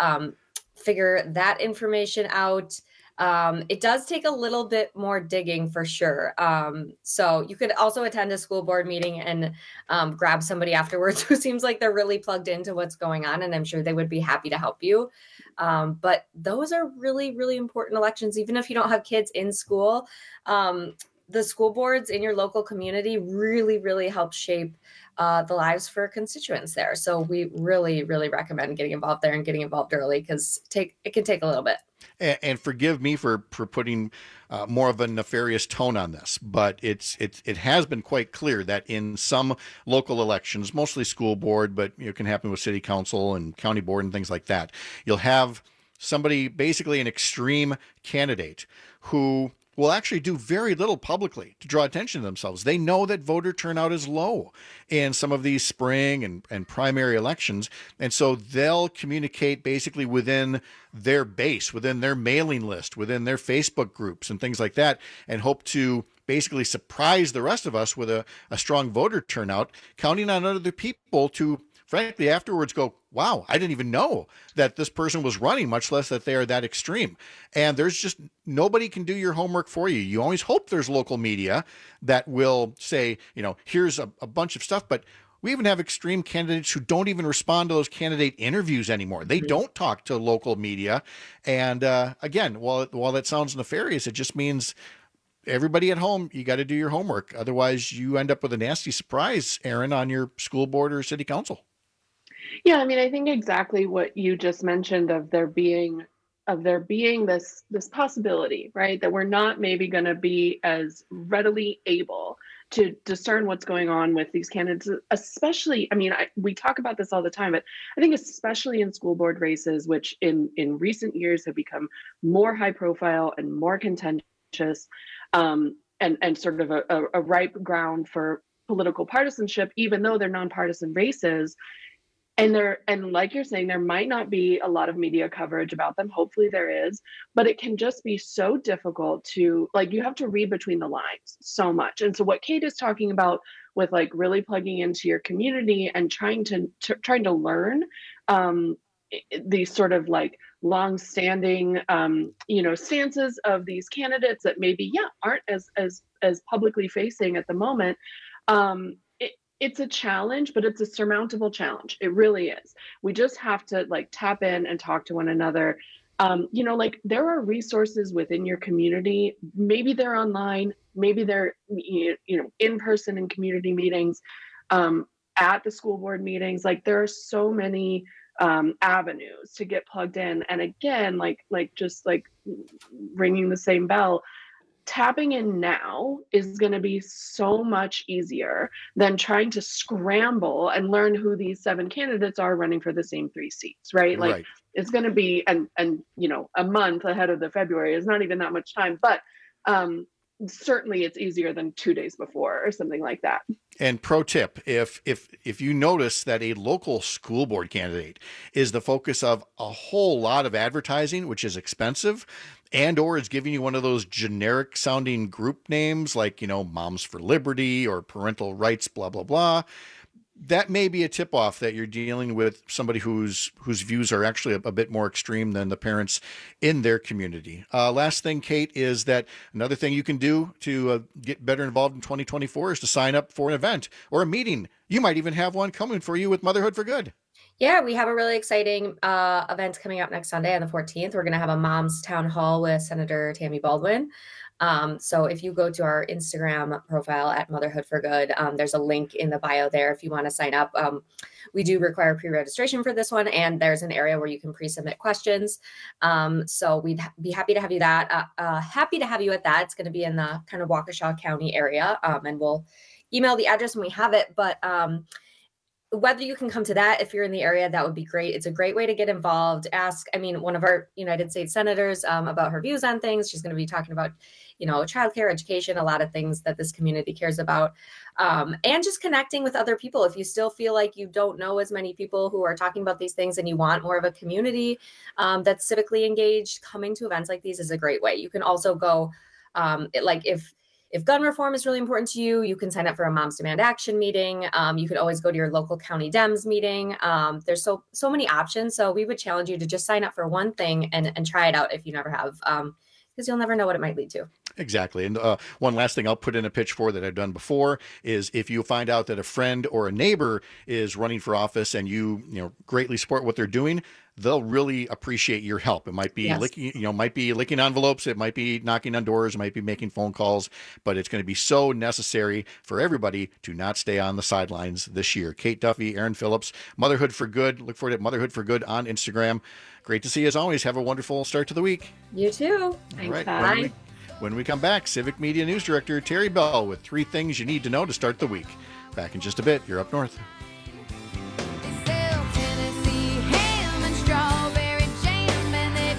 figure that information out. It does take a little bit more digging for sure. So you could also attend a school board meeting and grab somebody afterwards who seems like they're really plugged into what's going on, and I'm sure they would be happy to help you. But those are really, really important elections, even if you don't have kids in school. The school boards in your local community really, really help shape the lives for constituents there. So we really, really recommend getting involved there and getting involved early, because it can take a little bit. And forgive me for putting more of a nefarious tone on this, but it has been quite clear that in some local elections, mostly school board, but it can happen with city council and county board and things like that, you'll have somebody, basically an extreme candidate who will actually do very little publicly to draw attention to themselves. They know that voter turnout is low in some of these spring and primary elections. And so they'll communicate basically within their base, within their mailing list, within their Facebook groups and things like that, and hope to basically surprise the rest of us with a strong voter turnout, counting on other people to frankly afterwards go, wow, I didn't even know that this person was running, much less that they are that extreme. And there's just nobody can do your homework for you. You always hope there's local media that will say, here's a bunch of stuff, but we even have extreme candidates who don't even respond to those candidate interviews anymore. They don't talk to local media. And again, while that sounds nefarious, it just means everybody at home, you got to do your homework. Otherwise, you end up with a nasty surprise, Aaron, on your school board or city council. Yeah, I mean, I think exactly what you just mentioned of there being this possibility, right? That we're not maybe going to be as readily able to discern what's going on with these candidates, especially, I mean, we talk about this all the time, but I think especially in school board races, which in recent years have become more high profile and more contentious, and sort of a ripe ground for political partisanship, even though they're nonpartisan races. And like you're saying, there might not be a lot of media coverage about them. Hopefully there is, but it can just be so difficult to, like, you have to read between the lines so much. And so what Kate is talking about with like really plugging into your community and trying to learn these sort of like long-standing, stances of these candidates that maybe, aren't as publicly facing at the moment. It's a challenge, but it's a surmountable challenge. It really is. We just have to like tap in and talk to one another. There are resources within your community. Maybe they're online, maybe they're, in person in community meetings, at the school board meetings. Like there are so many avenues to get plugged in. And again, just ringing the same bell, tapping in now is going to be so much easier than trying to scramble and learn who these 7 candidates are running for the same 3 seats, right? Like it's going to be, and a month ahead of the February is not even that much time, but certainly it's easier than 2 days before or something like that. And pro tip, if you notice that a local school board candidate is the focus of a whole lot of advertising, which is expensive, and or is giving you one of those generic sounding group names like, Moms for Liberty or Parental Rights, blah, blah, blah, that may be a tip off that you're dealing with somebody whose views are actually a bit more extreme than the parents in their community. Last thing, Kate, is that another thing you can do to get better involved in 2024 is to sign up for an event or a meeting. You might even have one coming for you with Motherhood for Good. Yeah, we have a really exciting event coming up next Sunday on the 14th. We're going to have a mom's town hall with Senator Tammy Baldwin. So if you go to our Instagram profile at Motherhood for Good, there's a link in the bio there if you want to sign up. We do require pre-registration for this one, and there's an area where you can pre-submit questions. So we'd be happy to have you at that. It's going to be in the kind of Waukesha County area, and we'll email the address when we have it. But whether you can come to that, if you're in the area, that would be great. It's a great way to get involved. Ask, one of our United States senators about her views on things. She's going to be talking about, childcare, education, a lot of things that this community cares about. And just connecting with other people. If you still feel like you don't know as many people who are talking about these things and you want more of a community that's civically engaged, coming to events like these is a great way. You can also go, if gun reform is really important to you, you can sign up for a Moms Demand Action meeting. You could always go to your local county Dems meeting. There's so many options. So we would challenge you to just sign up for one thing and try it out if you never have, because you'll never know what it might lead to. Exactly. And one last thing I'll put in a pitch for that I've done before is if you find out that a friend or a neighbor is running for office and you greatly support what they're doing, they'll really appreciate your help. It might be licking envelopes, it might be knocking on doors, it might be making phone calls, but it's going to be so necessary for everybody to not stay on the sidelines this year. Kate Duffy, Aaron Phillips, Motherhood for Good. Look for it at Motherhood for Good on Instagram. Great to see you as always. Have a wonderful start to the week. You too. All right. Bye. When we come back, Civic Media News Director Terry Bell with 3 things you need to know to start the week. Back in just a bit. You're up north. Tennessee ham and strawberry jam, and they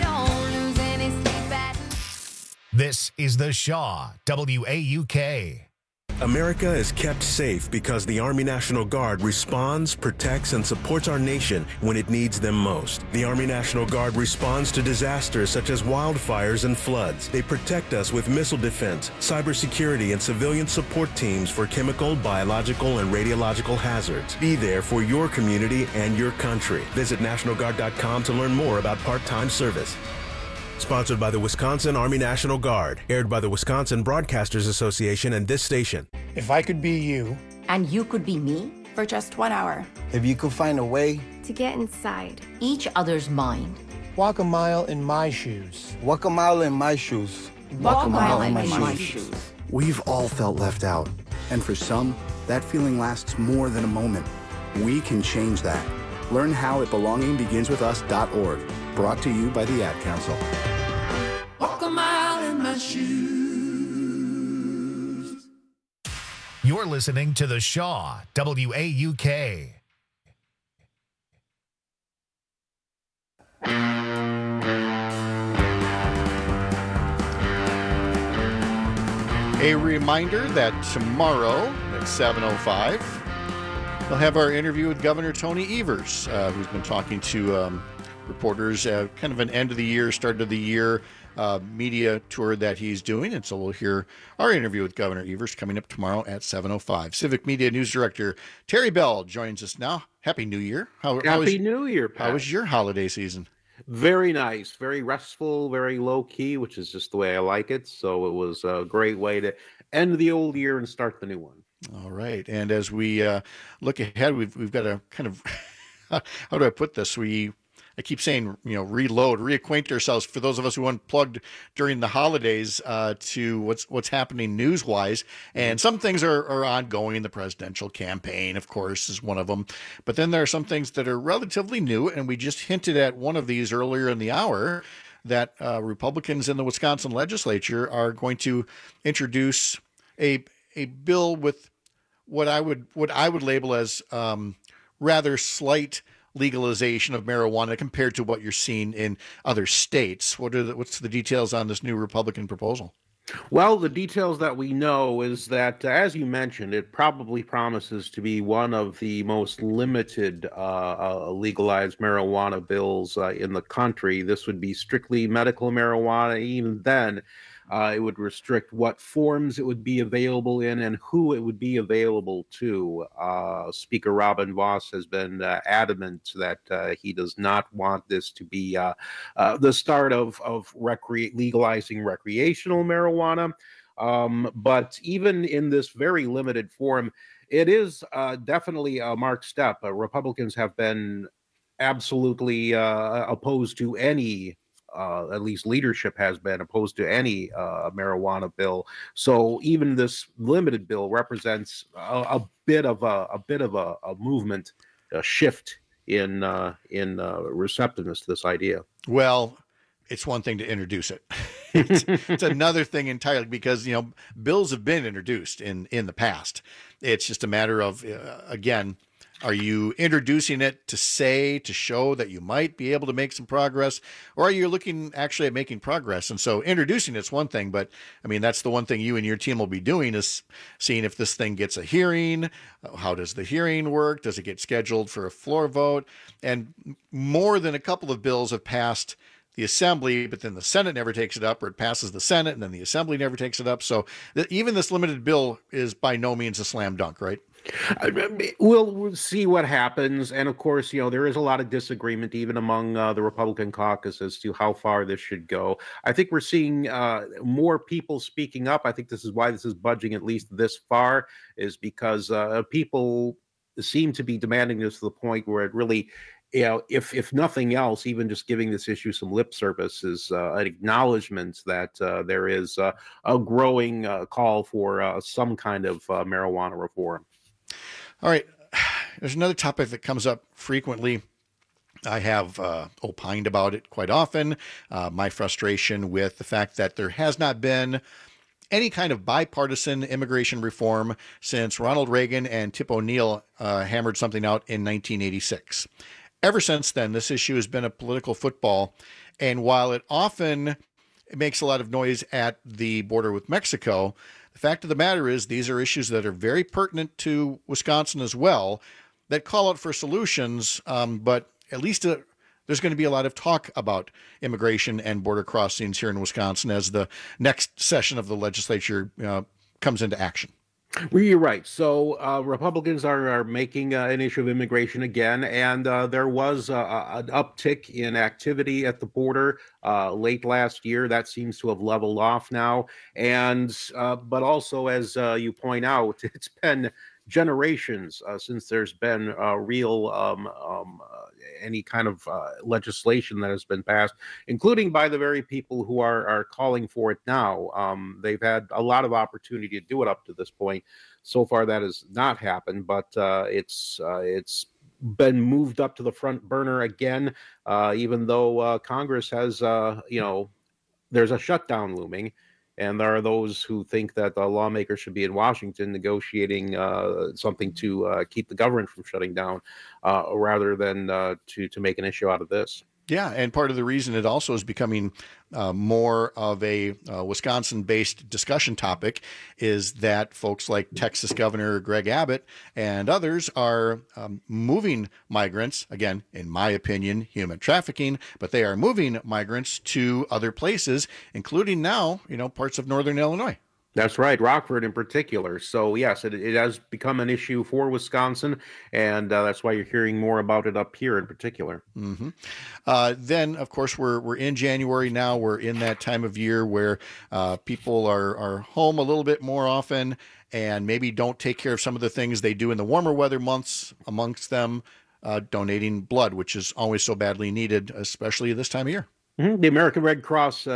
This is the Shaw WAUK. America is kept safe because the Army National Guard responds, protects, and supports our nation when it needs them most. The Army National Guard responds to disasters such as wildfires and floods. They protect us with missile defense, cybersecurity, and civilian support teams for chemical, biological, and radiological hazards. Be there for your community and your country. Visit NationalGuard.com to learn more about part-time service. Sponsored by the Wisconsin Army National Guard. Aired by the Wisconsin Broadcasters Association and this station. If I could be you. And you could be me. For just 1 hour. If you could find a way. To get inside each other's mind. Walk a mile in my shoes. Walk a mile in my shoes. Walk a mile in my shoes. We've all felt left out. And for some, that feeling lasts more than a moment. We can change that. Learn how at belongingbeginswithus.org. Brought to you by the Ad Council. Walk a mile in my shoes. You're listening to the Shaw WAUK. A reminder that tomorrow at 7:05, we'll have our interview with Governor Tony Evers, who's been talking to reporters, kind of an end of the year, start of the year media tour that he's doing. And so we'll hear our interview with Governor Evers coming up tomorrow at 7:05. Civic Media News Director Terry Bell joins us now. Happy New Year. Happy New Year, Pat. How was your holiday season? Very nice, very restful, very low key, which is just the way I like it. So it was a great way to end the old year and start the new one. All right. And as we look ahead, we've got a kind of, how do I put this? I keep saying, reload, reacquaint ourselves for those of us who unplugged during the holidays to what's happening news-wise. And some things are ongoing. The presidential campaign, of course, is one of them. But then there are some things that are relatively new, and we just hinted at one of these earlier in the hour, that Republicans in the Wisconsin legislature are going to introduce a bill with what I would label as rather slight legalization of marijuana compared to what you're seeing in other states. What's the details on this new Republican proposal? Well, the details that we know is that, as you mentioned, it probably promises to be one of the most limited legalized marijuana bills in the country. This would be strictly medical marijuana. Even then, it would restrict what forms it would be available in and who it would be available to. Speaker Robin Vos has been adamant that he does not want this to be the start of legalizing recreational marijuana. But even in this very limited form, it is definitely a marked step. Republicans have been absolutely opposed to any at least leadership has been opposed to any marijuana bill. So even this limited bill represents a bit of a movement, a shift in receptiveness to this idea. Well, it's one thing to introduce it. It's another thing entirely, because bills have been introduced in the past. It's just a matter of again, are you introducing it to show that you might be able to make some progress, or are you looking actually at making progress? And so introducing it's one thing, but I mean, that's the one thing you and your team will be doing, is seeing if this thing gets a hearing. How does the hearing work? Does it get scheduled for a floor vote? And more than a couple of bills have passed the Assembly, but then the Senate never takes it up, or it passes the Senate and then the Assembly never takes it up. So even this limited bill is by no means a slam dunk, right? We'll see what happens. And of course, there is a lot of disagreement even among the Republican caucus as to how far this should go. I think we're seeing more people speaking up. I think this is why this is budging at least this far, is because people seem to be demanding this to the point where it really, if nothing else, even just giving this issue some lip service is an acknowledgement that there is a growing call for some kind of marijuana reform. All right. There's another topic that comes up frequently. I have opined about it quite often. My frustration with the fact that there has not been any kind of bipartisan immigration reform since Ronald Reagan and Tip O'Neill hammered something out in 1986. Ever since then, this issue has been a political football. And while it often it makes a lot of noise at the border with Mexico. The fact of the matter is these are issues that are very pertinent to Wisconsin as well that call out for solutions, but at least there's going to be a lot of talk about immigration and border crossings here in Wisconsin as the next session of the legislature comes into action. Well, you're right. So Republicans are making an issue of immigration again, and there was an uptick in activity at the border late last year. That seems to have leveled off now. And but also, as you point out, it's been generations since there's been any kind of legislation that has been passed, including by the very people who are calling for it now. They've had a lot of opportunity to do it up to this point. So far, that has not happened, but it's been moved up to the front burner again, even though Congress has, there's a shutdown looming. And there are those who think that the lawmakers should be in Washington negotiating something to keep the government from shutting down rather than to make an issue out of this. Yeah, and part of the reason it also is becoming more of a Wisconsin-based discussion topic is that folks like Texas Governor Greg Abbott and others are moving migrants, again, in my opinion, human trafficking, but they are moving migrants to other places, including now, parts of northern Illinois. That's right, Rockford in particular. So yes, it has become an issue for Wisconsin, and that's why you're hearing more about it up here in particular. Mm-hmm. Then, of course, we're in January now. We're in that time of year where people are home a little bit more often and maybe don't take care of some of the things they do in the warmer weather months, amongst them donating blood, which is always so badly needed, especially this time of year. Mm-hmm. The American Red Cross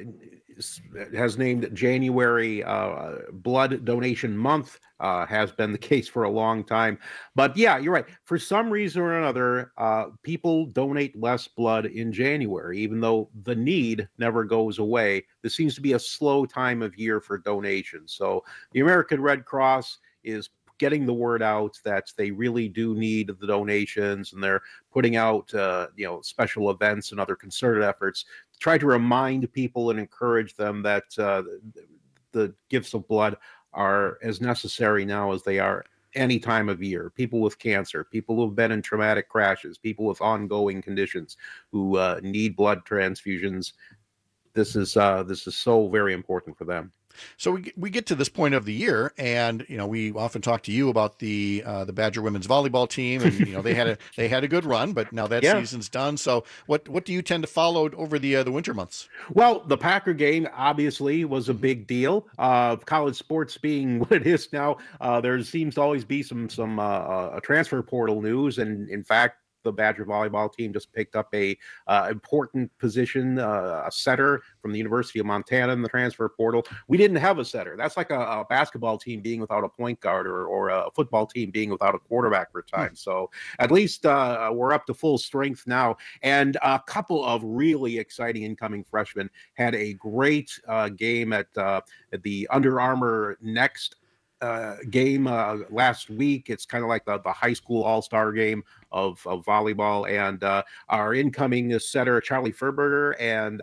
has named January Blood Donation Month. Has been the case for a long time. But yeah, you're right. For some reason or another, people donate less blood in January, even though the need never goes away. This seems to be a slow time of year for donations. So the American Red Cross is getting the word out that they really do need the donations, and they're putting out special events and other concerted efforts to try to remind people and encourage them that the gifts of blood are as necessary now as they are any time of year. People with cancer, people who have been in traumatic crashes, people with ongoing conditions who need blood transfusions. This is so very important for them. So we get to this point of the year, and we often talk to you about the Badger women's volleyball team, and they had a good run, but now that season's done. So what do you tend to follow over the winter months? Well, the Packer game obviously was a big deal. College sports being what it is now, there seems to always be some transfer portal news, and in fact, the Badger volleyball team just picked up a important position, a setter from the University of Montana in the transfer portal. We didn't have a setter. That's like a basketball team being without a point guard or a football team being without a quarterback for time. So at least we're up to full strength now. And a couple of really exciting incoming freshmen had a great game at the Under Armour Next game last week. It's kind of like the high school all-star game of volleyball, and our incoming setter Charlie Furbringer,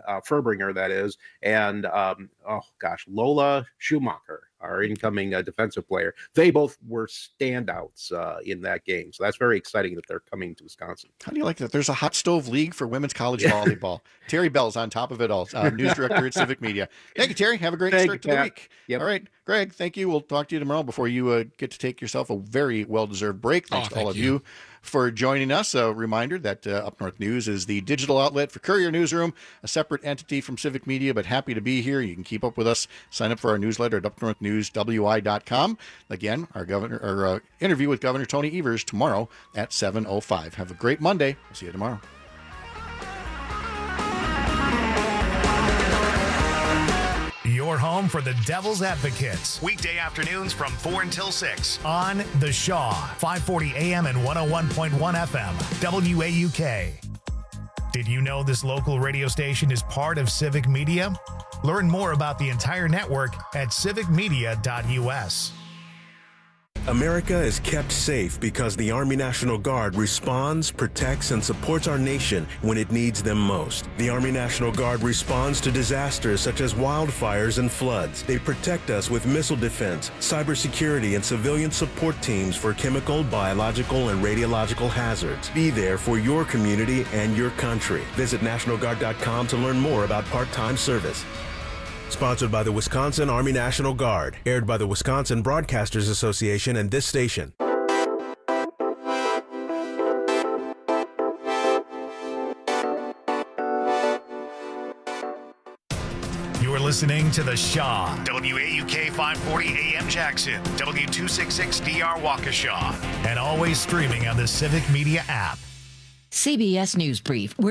and Lola Schumacher, our incoming defensive player. They both were standouts in that game, so that's very exciting that they're coming to Wisconsin. How do you like that? There's a hot stove league for women's college volleyball. Terry Bell's on top of it all, news director at Civic Media. Thank you, Terry. Have a great start to the week. Yep. All right, Greg, thank you. We'll talk to you tomorrow before you get to take yourself a very well-deserved break. Thanks to all of you for joining us. A reminder that Up North News is the digital outlet for Courier Newsroom, a separate entity from Civic Media, but happy to be here. You can keep up with us. Sign up for our newsletter at upnorthnewswi.com. Again, our interview with Governor Tony Evers tomorrow at 7:05. Have a great Monday. We'll see you tomorrow. Your home for the Devil's Advocates. Weekday afternoons from 4 until 6 on The Shaw, 540 AM and 101.1 FM, WAUK. Did you know this local radio station is part of Civic Media? Learn more about the entire network at civicmedia.us. America is kept safe because the Army National Guard responds, protects, and supports our nation when it needs them most. The Army National Guard responds to disasters such as wildfires and floods. They protect us with missile defense, cybersecurity, and civilian support teams for chemical, biological, and radiological hazards. Be there for your community and your country. Visit NationalGuard.com to learn more about part-time service. Sponsored by the Wisconsin Army National Guard. Aired by the Wisconsin Broadcasters Association and this station. You're listening to The Shaw. WAUK 540 AM Jackson. W266DR Waukesha. And always streaming on the Civic Media app. CBS News Brief.